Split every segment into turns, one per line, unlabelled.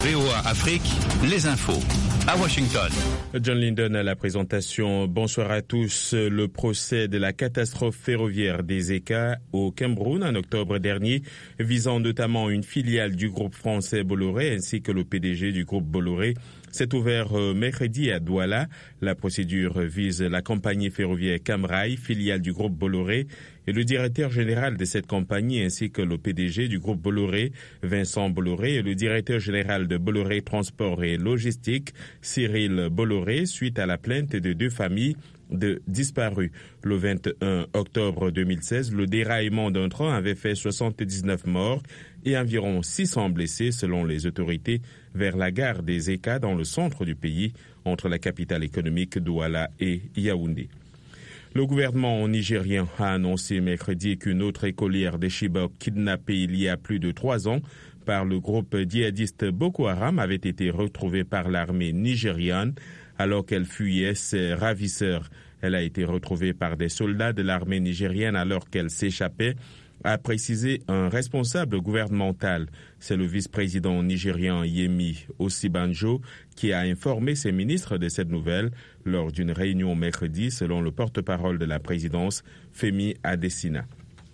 VOA Afrique, les infos. À Washington.
John Linden à la présentation. Bonsoir à tous. Le procès de la catastrophe ferroviaire des Eka au Cameroun en octobre dernier, visant notamment une filiale du groupe français Bolloré ainsi que le PDG du groupe Bolloré, s'est ouvert mercredi à Douala. La procédure vise la compagnie ferroviaire Camrail, filiale du groupe Bolloré, et le directeur général de cette compagnie ainsi que le PDG du groupe Bolloré, Vincent Bolloré, et le directeur général de Bolloré Transport et Logistique, Cyril Bolloré, suite à la plainte de deux familles de disparus. Le 21 octobre 2016, le déraillement d'un train avait fait 79 morts et environ 600 blessés selon les autorités vers la gare des Eka dans le centre du pays, entre la capitale économique Douala et Yaoundé. Le gouvernement nigérien a annoncé mercredi qu'une autre écolière de Chibok kidnappée il y a plus de 3 ans par le groupe djihadiste Boko Haram avait été retrouvée par l'armée nigériane alors qu'elle fuyait ses ravisseurs. Elle a été retrouvée par des soldats de l'armée nigérienne alors qu'elle s'échappait, a précisé un responsable gouvernemental. C'est le vice-président nigérien Yemi Osibanjo qui a informé ses ministres de cette nouvelle lors d'une réunion mercredi, selon le porte-parole de la présidence, Femi Adesina.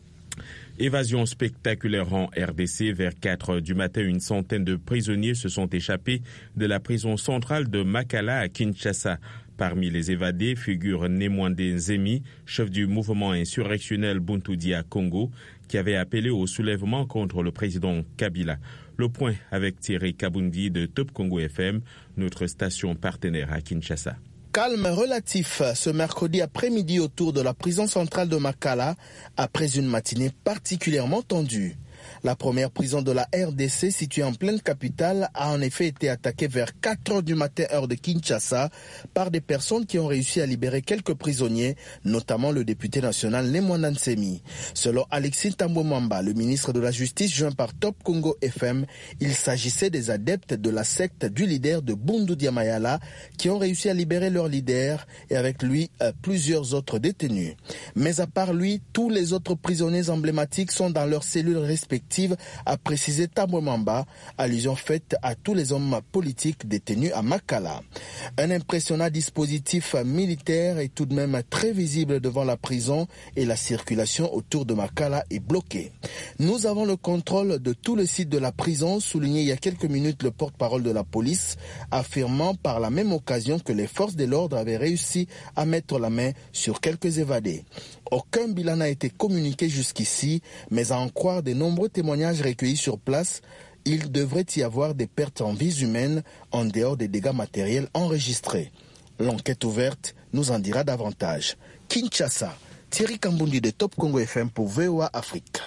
Évasion spectaculaire en RDC. Vers 4 heures du matin, une centaine de prisonniers se sont échappés de la prison centrale de Makala à Kinshasa. Parmi les évadés figure Nemwande Nzemi, chef du mouvement insurrectionnel Buntudia Congo, qui avait appelé au soulèvement contre le président Kabila. Le point avec Thierry Kabundi de Top Congo FM, notre station partenaire à Kinshasa.
Calme relatif ce mercredi après-midi autour de la prison centrale de Makala, après une matinée particulièrement tendue. La première prison de la RDC, située en pleine capitale, a en effet été attaquée vers 4 heures du matin, heure de Kinshasa, par des personnes qui ont réussi à libérer quelques prisonniers, notamment le député national Nemwande Nzemi. Selon Alexis Tambwe-Mwamba, le ministre de la Justice joint par Top Congo FM, il s'agissait des adeptes de la secte du leader de Bundu Diamayala qui ont réussi à libérer leur leader et avec lui plusieurs autres détenus. Mais à part lui, tous les autres prisonniers emblématiques sont dans leurs cellules respectives, a précisé Tambwe-Mwamba, allusion faite à tous les hommes politiques détenus à Makala. Un impressionnant dispositif militaire est tout de même très visible devant la prison et la circulation autour de Makala est bloquée. Nous avons le contrôle de tout le site de la prison, souligné il y a quelques minutes le porte-parole de la police, affirmant par la même occasion que les forces de l'ordre avaient réussi à mettre la main sur quelques évadés. Aucun bilan n'a été communiqué jusqu'ici, mais à en croire des nombreux témoignages recueillis sur place, il devrait y avoir des pertes en vies humaines en dehors des dégâts matériels enregistrés. L'enquête ouverte nous en dira davantage. Kinshasa, Thierry Kambundi de Top Congo FM pour VOA Afrique.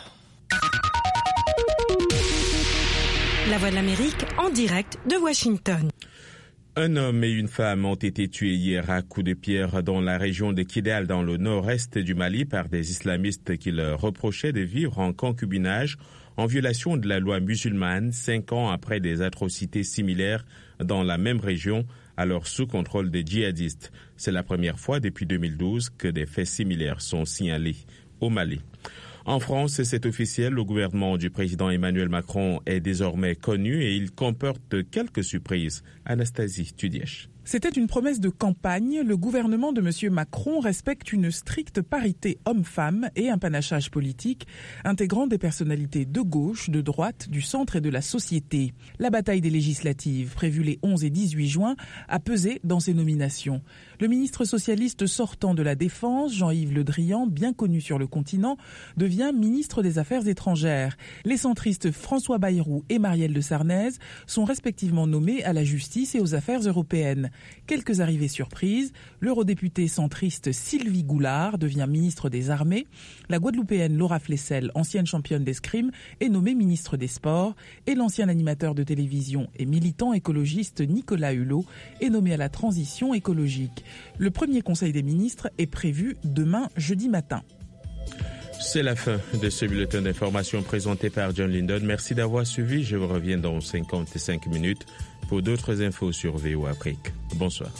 La Voix de l'Amérique en direct de Washington.
Un homme et une femme ont été tués hier à coups de pierre dans la région de Kidal, dans le nord-est du Mali, par des islamistes qui leur reprochaient de vivre en concubinage en violation de la loi musulmane, 5 ans après des atrocités similaires dans la même région, alors sous contrôle des djihadistes. C'est la première fois depuis 2012 que des faits similaires sont signalés au Mali. En France, c'est officiel, le gouvernement du président Emmanuel Macron est désormais connu et il comporte quelques surprises. Anastasie Tudièche.
C'était une promesse de campagne. Le gouvernement de M. Macron respecte une stricte parité homme-femme et un panachage politique intégrant des personnalités de gauche, de droite, du centre et de la société. La bataille des législatives, prévue les 11 et 18 juin, a pesé dans ces nominations. Le ministre socialiste sortant de la Défense, Jean-Yves Le Drian, bien connu sur le continent, devient ministre des Affaires étrangères. Les centristes François Bayrou et Marielle de Sarnez sont respectivement nommés à la justice et aux affaires européennes. Quelques arrivées surprises, l'eurodéputée centriste Sylvie Goulard devient ministre des Armées, la Guadeloupéenne Laura Flessel, ancienne championne d'escrime, est nommée ministre des Sports et l'ancien animateur de télévision et militant écologiste Nicolas Hulot est nommé à la transition écologique. Le premier conseil des ministres est prévu demain jeudi matin.
C'est la fin de ce bulletin d'information présenté par John Linden. Merci d'avoir suivi. Je vous reviens dans 55 minutes pour d'autres infos sur VOA Afrique. Bonsoir.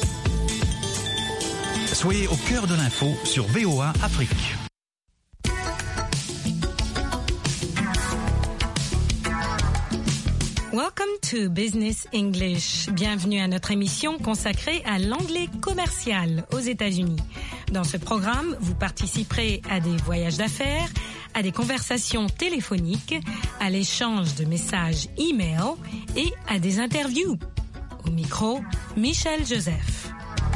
Soyez au cœur de l'info sur VOA Afrique.
Welcome to Business English. Bienvenue à notre émission consacrée à l'anglais commercial aux États-Unis. Dans ce programme, vous participerez à des voyages d'affaires, à des conversations téléphoniques, à l'échange de messages e-mail et à des interviews. Au micro, Michel Joseph.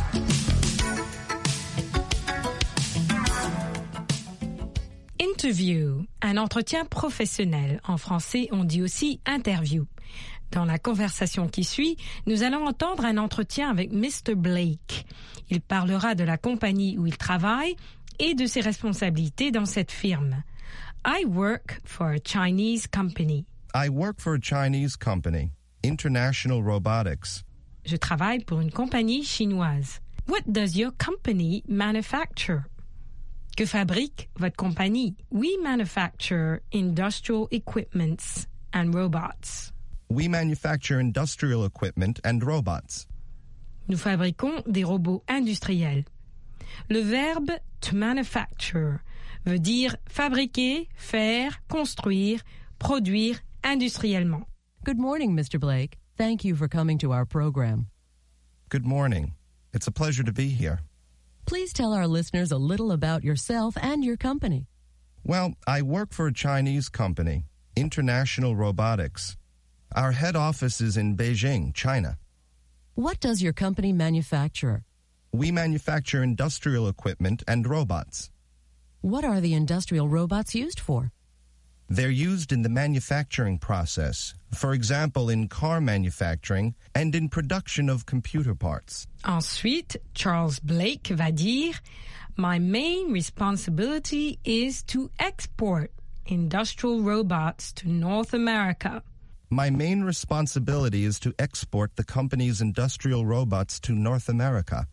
Interview, un entretien professionnel. En français, on dit aussi interview. Dans la conversation qui suit, nous allons entendre un entretien avec Mr. Blake. Il parlera de la compagnie où il travaille et de ses responsabilités dans cette firme. I work for a Chinese company.
I work for a Chinese company, International Robotics.
Je travaille pour une compagnie chinoise. What does your company manufacture? Que fabrique votre compagnie? We manufacture industrial equipments and robots.
We manufacture industrial equipment and robots.
Nous fabriquons des robots industriels. Le verbe to manufacture veut dire fabriquer, faire, construire, produire industriellement.
Good morning, Mr. Blake. Thank you for coming to our program.
Good morning. It's a pleasure to be here.
Please tell our listeners a little about yourself and your company.
Well, I work for a Chinese company, International Robotics. Our head office is in Beijing, China.
What does your company manufacture?
We manufacture industrial equipment and robots.
What are the industrial robots used for?
They're used in the manufacturing process, for example, in car manufacturing and in production of computer parts.
Ensuite, Charles Blake va dire, My main responsibility is to export industrial robots to North America.
My main responsibility is to export the company's industrial robots to North America.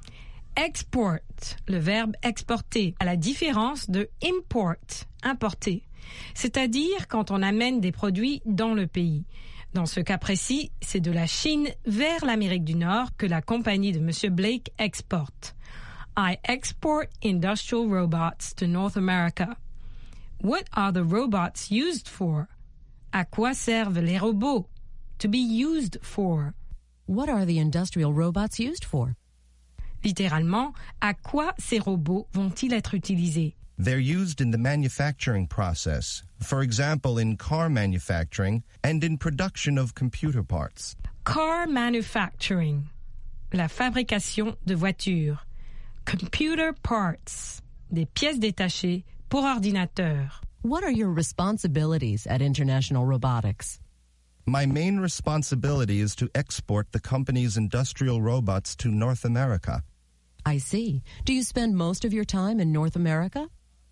Export, le verbe exporter, à la différence de import, importer. C'est-à-dire quand on amène des produits dans le pays. Dans ce cas précis, c'est de la Chine vers l'Amérique du Nord que la compagnie de M. Blake exporte. I export industrial robots to North America. What are the robots used for? À quoi servent les robots? To be used for.
What are the industrial robots used for?
Littéralement, à quoi ces robots vont-ils être utilisés?
They're used in the manufacturing process, for example, in car manufacturing and in production of computer parts.
Car manufacturing, la fabrication de voitures. Computer parts, des pièces détachées pour ordinateur.
What are your responsibilities at International Robotics?
My main responsibility is to export the company's industrial robots to North America.
I see. Do you spend most of your time in North America?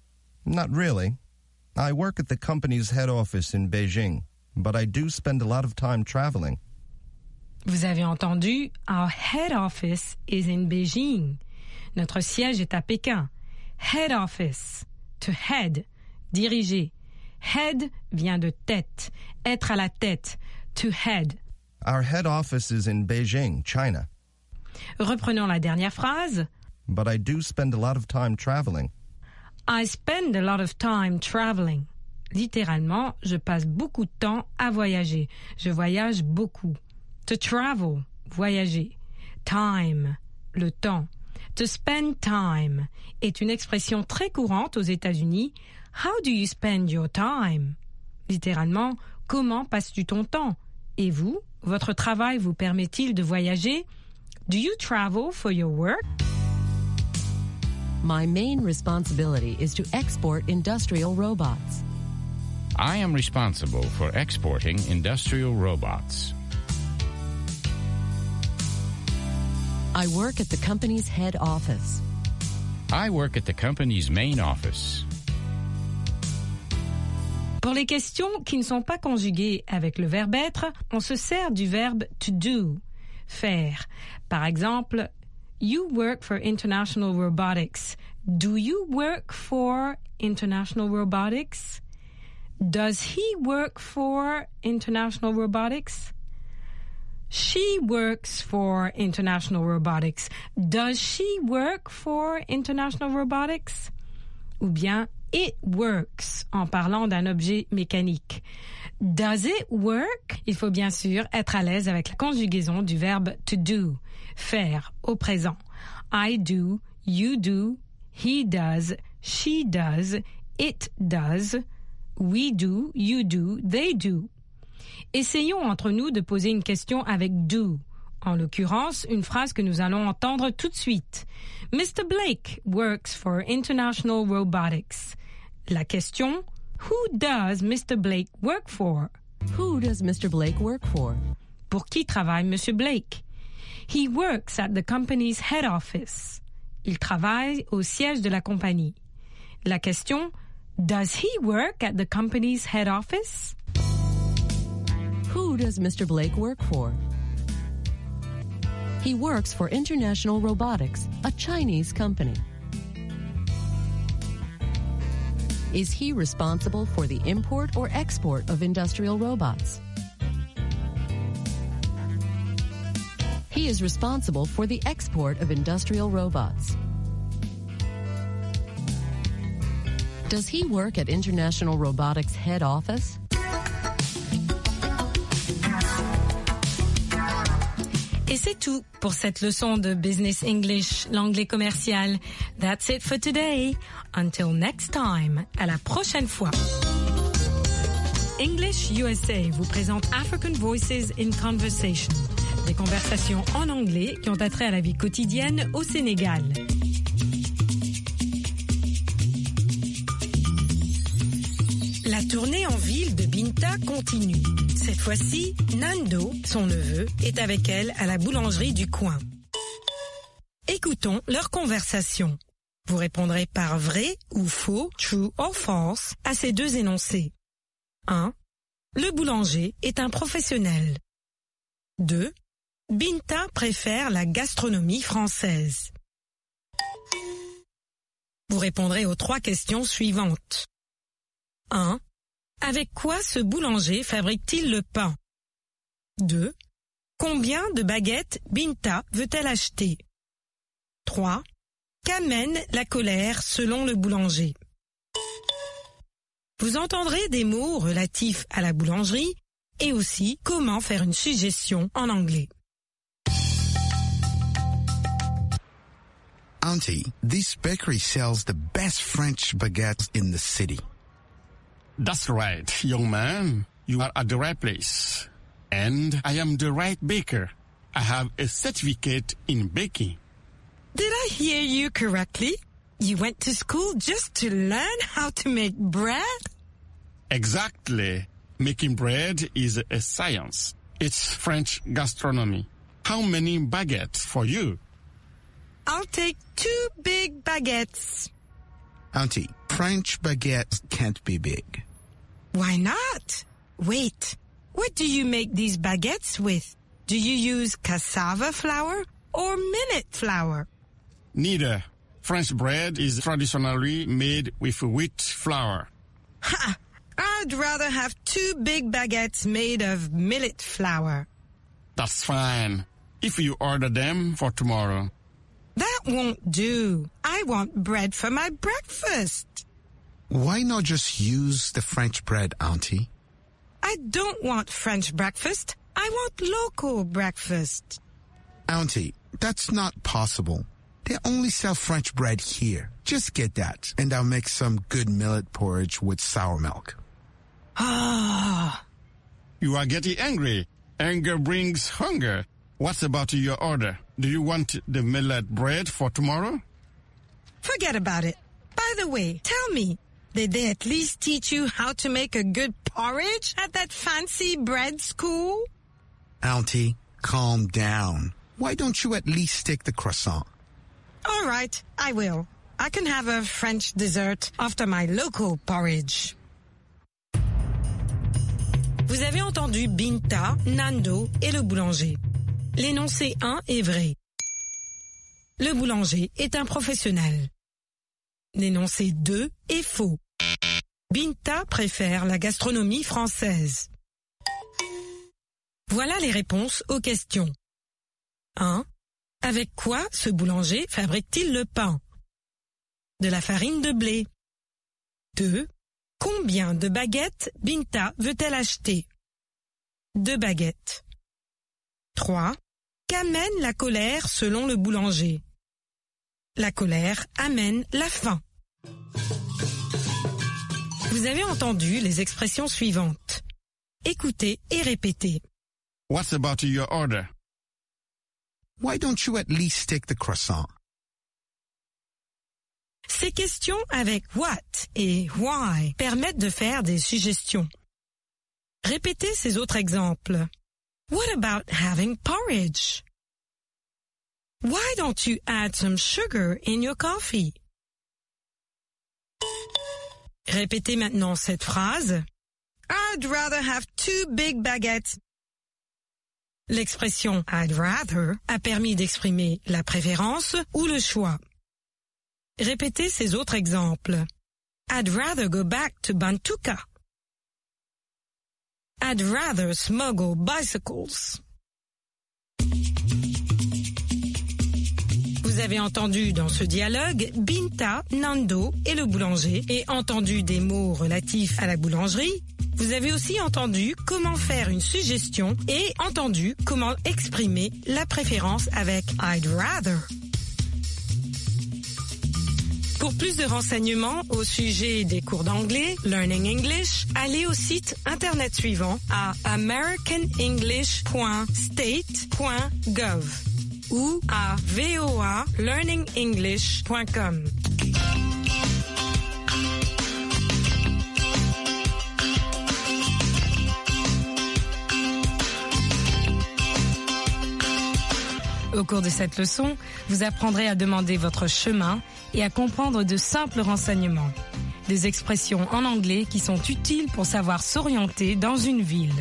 Not really. I work at the company's head office in Beijing, but I do spend a lot of time traveling.
Vous avez entendu, our head office is in Beijing. Notre siège est à Pékin. Head office, to head, diriger. Head vient de tête, être à la tête, to head.
Our head office is in Beijing, China.
Reprenons la dernière phrase.
But I do spend a lot of time traveling.
I spend a lot of time traveling. Littéralement, je passe beaucoup de temps à voyager. Je voyage beaucoup. To travel, voyager. Time, le temps. To spend time est une expression très courante aux États-Unis. How do you spend your time? Littéralement, comment passes-tu ton temps? Et vous, votre travail vous permet-il de voyager? Do you travel for your work?
My main responsibility is to export industrial robots.
I am responsible for exporting industrial robots.
I work at the company's head office.
I work at the company's main office.
Pour les questions qui ne sont pas conjuguées avec le verbe être, on se sert du verbe to do, faire. Par exemple, you work for International Robotics. Do you work for International Robotics? Does he work for International Robotics? She works for International Robotics. Does she work for International Robotics? Ou bien, It works en parlant d'un objet mécanique. Does it work? Il faut bien sûr être à l'aise avec la conjugaison du verbe to do, faire au présent. I do, you do, he does, she does, it does, we do, you do, they do. Essayons entre nous de poser une question avec do. En l'occurrence, une phrase que nous allons entendre tout de suite. Mr. Blake works for International Robotics. La question, who does Mr. Blake work for?
Who does Mr. Blake work for?
Pour qui travaille Monsieur Blake? He works at the company's head office. Il travaille au siège de la compagnie. La question, does he work at the company's head office?
Who does Mr. Blake work for? He works for International Robotics, a Chinese company. Is he responsible for the import or export of industrial robots? He is responsible for the export of industrial robots. Does he work at International Robotics head office?
Et c'est tout pour cette leçon de Business English, l'anglais commercial. That's it for today. Until next time. À la prochaine fois. English USA vous présente African Voices in Conversation. Des conversations en anglais qui ont attrait à la vie quotidienne au Sénégal. La tournée en ville de Binta continue. Cette fois-ci, Nando, son neveu, est avec elle à la boulangerie du coin. Écoutons leur conversation. Vous répondrez par vrai ou faux, true or false, à ces deux énoncés. 1. Le boulanger est un professionnel. 2. Binta préfère la gastronomie française. Vous répondrez aux 3 questions suivantes. 1. Avec quoi ce boulanger fabrique-t-il le pain? 2. Combien de baguettes Binta veut-elle acheter? 3. Qu'amène la colère selon le boulanger? Vous entendrez des mots relatifs à la boulangerie et aussi comment faire une suggestion en anglais.
Auntie, this bakery sells the best French baguettes in the city.
That's right, young man. You are at the right place. And I am the right baker. I have a certificate in baking.
Did I hear you correctly? You went to school just to learn how to make bread?
Exactly. Making bread is a science. It's French gastronomy. How many baguettes for you?
I'll take 2 big baguettes.
Auntie, French baguettes can't be big.
Why not? Wait, what do you make these baguettes with? Do you use cassava flour or millet flour?
Neither. French bread is traditionally made with wheat flour.
Ha! I'd rather have 2 big baguettes made of millet flour.
That's fine. If you order them for tomorrow.
That won't do. I want bread for my breakfast.
Why not just use the French bread, Auntie?
I don't want French breakfast. I want local breakfast.
Auntie, that's not possible. They only sell French bread here. Just get that, and I'll make some good millet porridge with sour milk.
Ah.
You are getting angry. Anger brings hunger. What about your order? Do you want the millet bread for tomorrow?
Forget about it. By the way, tell me, did they at least teach you how to make a good porridge at that fancy bread school?
Auntie, calm down. Why don't you at least take the croissant?
All right, I will. I can have a French dessert after my local porridge. Vous avez entendu Binta, Nando et le boulanger. L'énoncé 1 est vrai. Le boulanger est un professionnel. L'énoncé 2 est faux. Binta préfère la gastronomie française. Voilà les réponses aux questions. 1. Avec quoi ce boulanger fabrique-t-il le pain? De la farine de blé. 2. Combien de baguettes Binta veut-elle acheter? 2 baguettes. 3. Qu'amène la colère selon le boulanger? La colère amène la faim. Vous avez entendu les expressions suivantes. Écoutez et répétez.
What's about your order?
Why don't you at least take the croissant?
Ces questions avec what et why permettent de faire des suggestions. Répétez ces autres exemples. What about having porridge? Why don't you add some sugar in your coffee? Répétez maintenant cette phrase. I'd rather have 2 big baguettes. L'expression I'd rather a permis d'exprimer la préférence ou le choix. Répétez ces autres exemples. I'd rather go back to Bantuka. I'd rather smuggle bicycles. Vous avez entendu dans ce dialogue Binta, Nando et le boulanger et entendu des mots relatifs à la boulangerie. Vous avez aussi entendu comment faire une suggestion et entendu comment exprimer la préférence avec I'd rather. Pour plus de renseignements au sujet des cours d'anglais, Learning English, allez au site internet suivant à americanenglish.state.gov ou à voalearningenglish.com. Au cours de cette leçon, vous apprendrez à demander votre chemin et à comprendre de simples renseignements. Des expressions en anglais qui sont utiles pour savoir s'orienter dans une ville.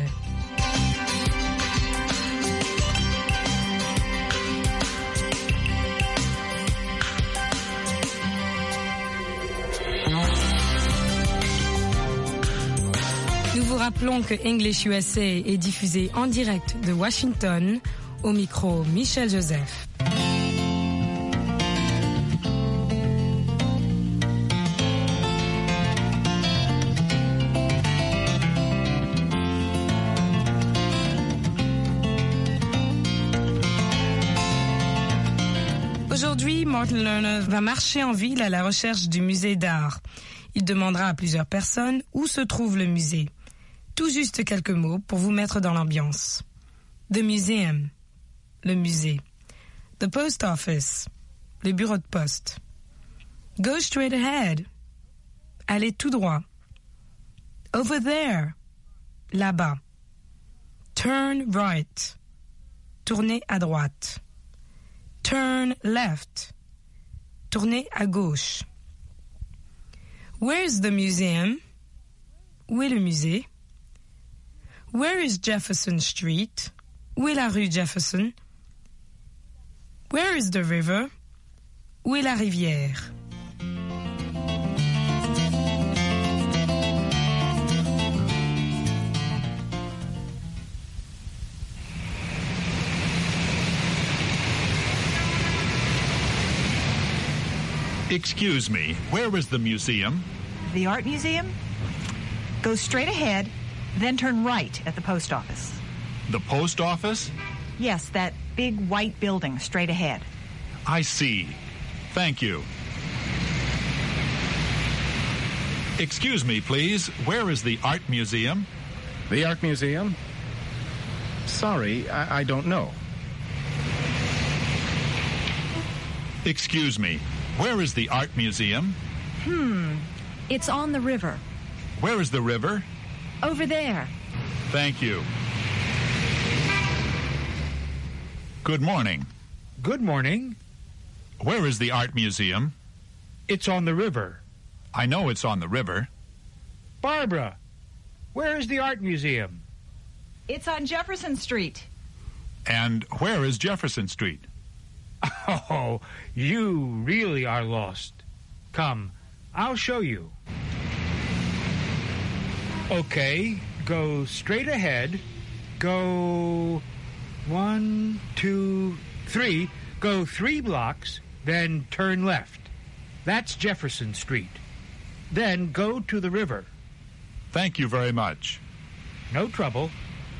Nous vous rappelons que English USA est diffusé en direct de Washington. Au micro, Michel Joseph. Aujourd'hui, Martin Lerner va marcher en ville à la recherche du musée d'art. Il demandera à plusieurs personnes où se trouve le musée. Tout juste quelques mots pour vous mettre dans l'ambiance. The Museum. Le musée. The post office. Le bureau de poste. Go straight ahead. Allez tout droit. Over there. Là-bas. Turn right. Tournez à droite. Turn left. Tournez à gauche. Where's the museum? Où est le musée? Where is Jefferson Street? Où est la rue Jefferson? Where is the river? Où est la rivière?
Excuse me, where is the museum?
The Art Museum? Go straight ahead, then turn right at the post office.
The post office?
Yes, that big white building straight ahead.
I see. Thank you. Excuse me, please. Where is the Art Museum?
The Art Museum? Sorry, I don't know.
Excuse me. Where is the Art Museum?
It's on the river.
Where is the river?
Over there.
Thank you. Good morning.
Good morning.
Where is the Art Museum?
It's on the river.
I know it's on the river.
Barbara, where is the Art Museum?
It's on Jefferson Street.
And where is Jefferson Street?
Oh, you really are lost. Come, I'll show you. Okay, go straight ahead. Go 1, 2, 3. Go 3 blocks, then turn left. That's Jefferson Street. then go to the river.
Thank you very much.
No trouble.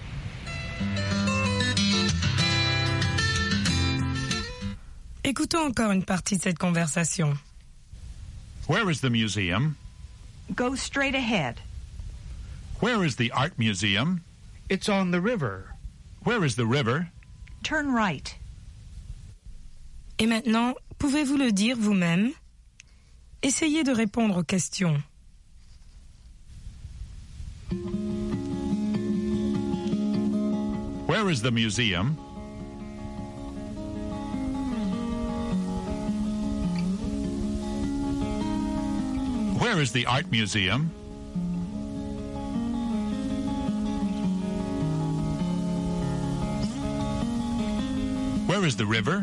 Écoutons encore une partie de cette conversation.
Where is the museum?
Go straight ahead.
Where is the art museum?
It's on the river.
Where is the river?
Turn right.
Et maintenant, pouvez-vous le dire vous-même? Essayez de répondre aux questions.
Where is the museum? Where is the art museum? Where is the river?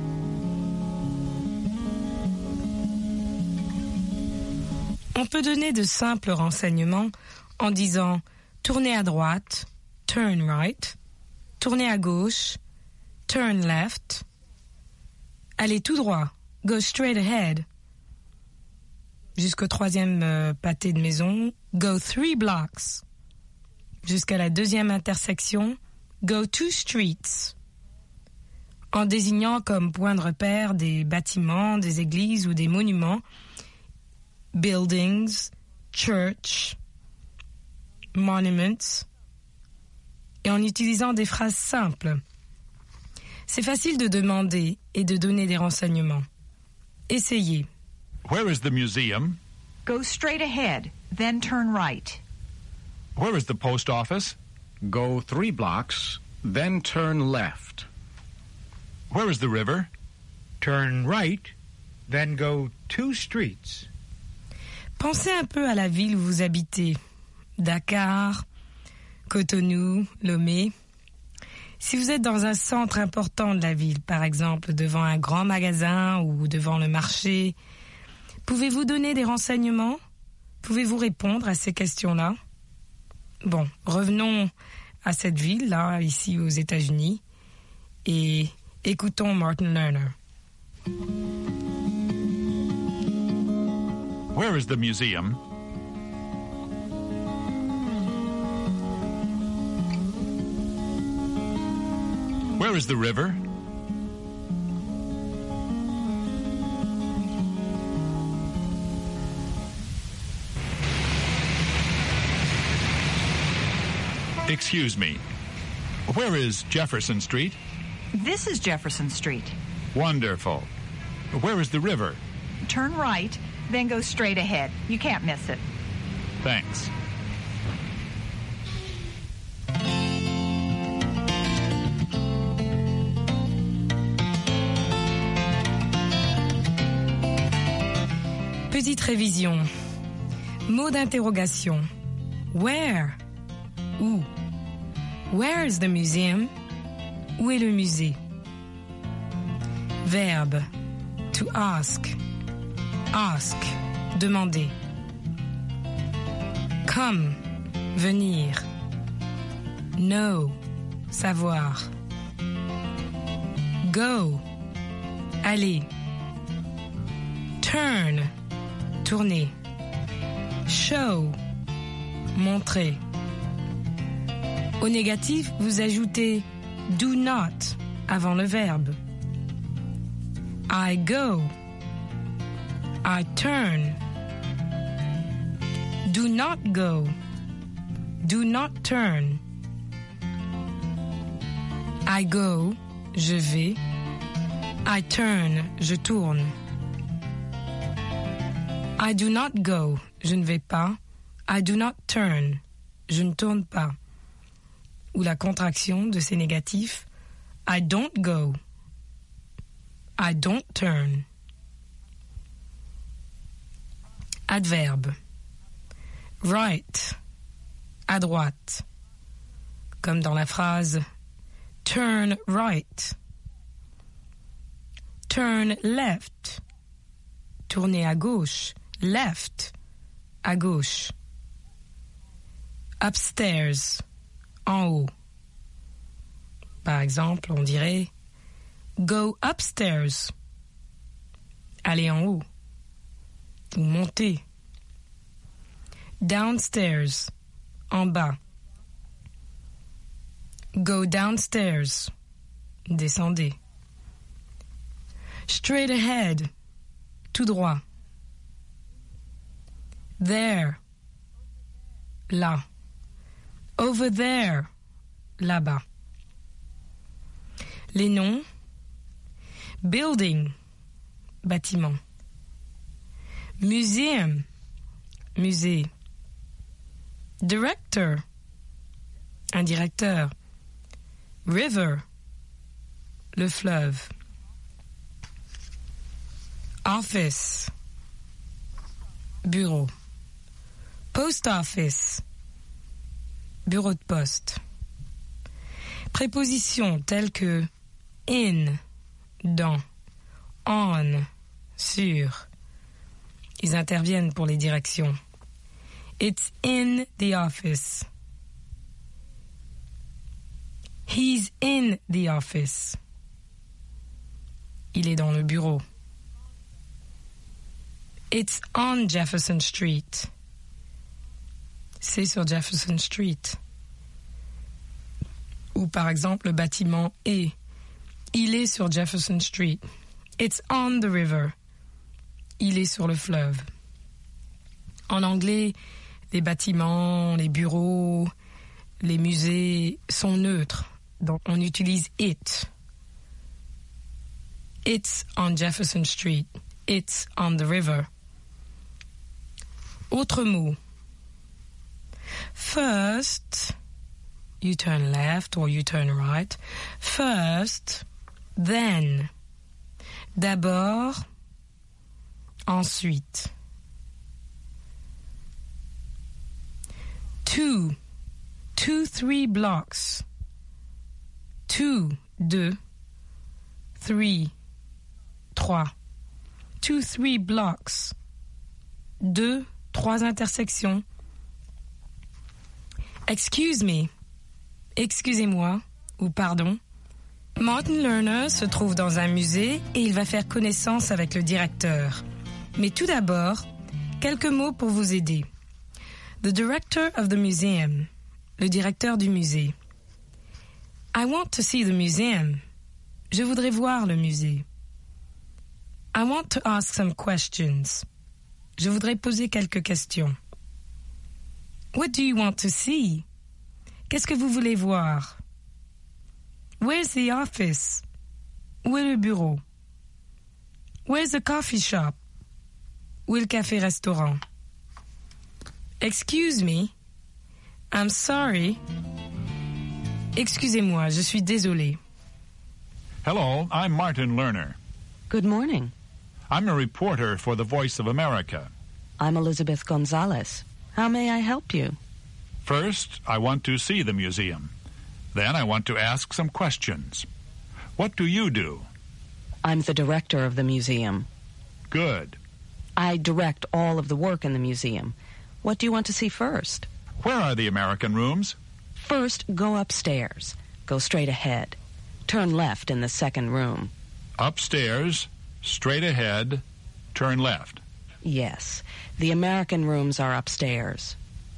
On peut donner de simples renseignements en disant « tournez à droite »,« turn right »,« tournez à gauche »,« turn left »,« allez tout droit »,« go straight ahead », jusqu'au troisième pâté de maison, « go 3 blocks », jusqu'à la deuxième intersection, « go 2 streets », en désignant comme point de repère des bâtiments, des églises ou des monuments, buildings, church, monuments, et en utilisant des phrases simples. C'est facile de demander et de donner des renseignements. Essayez.
Where is the museum?
Go straight ahead, then turn right.
Where is the post office?
Go 3 blocks, then turn left.
Where is the river?
Turn right, then go 2 streets.
Pensez un peu à la ville où vous habitez. Dakar, Cotonou, Lomé. Si vous êtes dans un centre important de la ville, par exemple devant un grand magasin ou devant le marché, pouvez-vous donner des renseignements? Pouvez-vous répondre à ces questions-là? Bon, revenons à cette ville-là, ici aux États-Unis, et écoutons Martin Lerner.
Where is the museum? Where is the river? Excuse me. Where is Jefferson Street?
This is Jefferson Street.
Wonderful. Where is the river?
Turn right, then go straight ahead. You can't miss it.
Thanks.
Petite révision. Mot d'interrogation. Where? Où? Where is the museum? Où est le musée? Verbe. To ask. Ask. Demander. Come. Venir. Know. Savoir. Go. Aller. Turn. Tourner. Show. Montrer. Au négatif, vous ajoutez do not avant le verbe. I go. I turn. Do not go. Do not turn. I go. Je vais. I turn. Je tourne. I do not go. Je ne vais pas. I do not turn. Je ne tourne pas. Ou la contraction de ces négatifs. I don't go. I don't turn. Adverbe. Right. À droite. Comme dans la phrase turn right. Turn left. Tourner à gauche. Left. À gauche. Upstairs. En haut. Par exemple, on dirait go upstairs. Aller en haut. Ou monter. Downstairs, en bas. Go downstairs, descendez. Straight ahead, tout droit. There, là. Over there, là-bas. Les noms: building, bâtiment. Museum, musée. Director, un directeur. River, le fleuve. Office, bureau. Post office, bureau de poste. Prépositions telles que in, dans, on, sur. Ils interviennent pour les directions. It's in the office. He's in the office. Il est dans le bureau. It's on Jefferson Street. C'est sur Jefferson Street. Ou par exemple le bâtiment est. Il est sur Jefferson Street. It's on the river. Il est sur le fleuve. En anglais, les bâtiments, les bureaux, les musées sont neutres. Donc on utilise it. It's on Jefferson Street. It's on the river. Autre mot. First, you turn left or you turn right. First, then. D'abord, ensuite. 2, 3 blocks. 2, 2. 3, 3. 2, 3 blocks. 2, 3 intersections. Excuse me. Excusez-moi ou pardon. Martin Lerner se trouve dans un musée et il va faire connaissance avec le directeur. Mais tout d'abord, quelques mots pour vous aider. The director of the museum. Le directeur du musée. I want to see the museum. Je voudrais voir le musée. I want to ask some questions. Je voudrais poser quelques questions. What do you want to see? Qu'est-ce que vous voulez voir? Where's the office? Où est le bureau? Where's the coffee shop? Où est le café-restaurant? Excuse me. I'm sorry. Excusez-moi, je suis désolé.
Hello, I'm Martin Lerner.
Good morning.
I'm a reporter for the Voice of America.
I'm Elizabeth Gonzalez. How may I help you?
First, I want to see the museum. Then I want to ask some questions. What do you do?
I'm the director of the museum.
Good.
I direct all of the work in the museum. What do you want to see first?
Where are the American rooms?
First, go upstairs. Go straight ahead. Turn left in the second room.
Upstairs, straight ahead, turn left.
Yes. The American rooms are upstairs.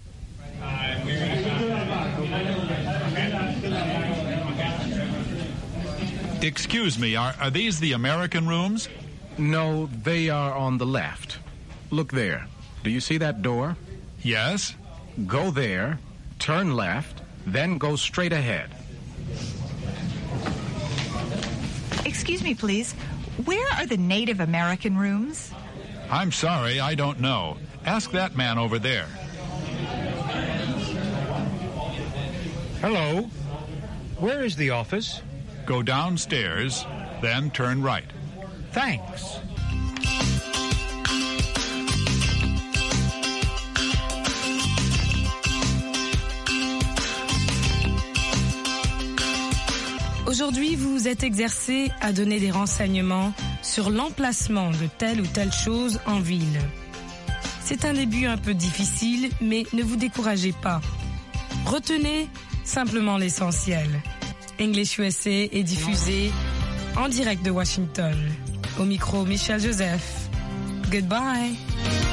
Excuse me, are these the American rooms?
No, they are on the left. Look there. Do you see that door?
Yes.
Go there, turn left, then go straight ahead.
Excuse me, please. Where are the Native American rooms?
I'm sorry, I don't know. Ask that man over there.
Hello. Where is the office?
Go downstairs, then turn right.
Thanks.
Aujourd'hui, vous vous êtes exercé à donner des renseignements sur l'emplacement de telle ou telle chose en ville. C'est un début un peu difficile, mais ne vous découragez pas. Retenez simplement l'essentiel. English USA est diffusé en direct de Washington. Au micro, Michel Joseph. Goodbye.